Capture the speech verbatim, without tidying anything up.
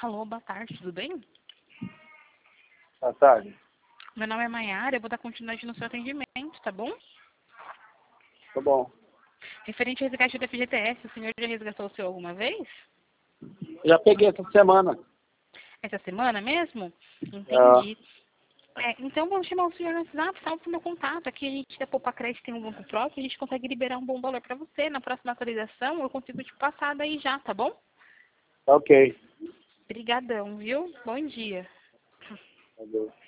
Alô, boa tarde, tudo bem? Boa tarde. Meu nome é Maiara, eu vou dar continuidade no seu atendimento, tá bom? Tá bom. Referente ao resgate do F G T S, o senhor já resgatou o seu alguma vez? Já peguei essa semana. Essa semana mesmo? Ah, Entendi. É, então vamos chamar o senhor no WhatsApp, salve o meu contato. Aqui a gente da Poupa Crédito tem um banco próprio, a gente consegue liberar um bom valor para você. Na próxima atualização eu consigo te passar daí já, tá bom? tá ok. Obrigadão, viu? Bom dia. Adeus.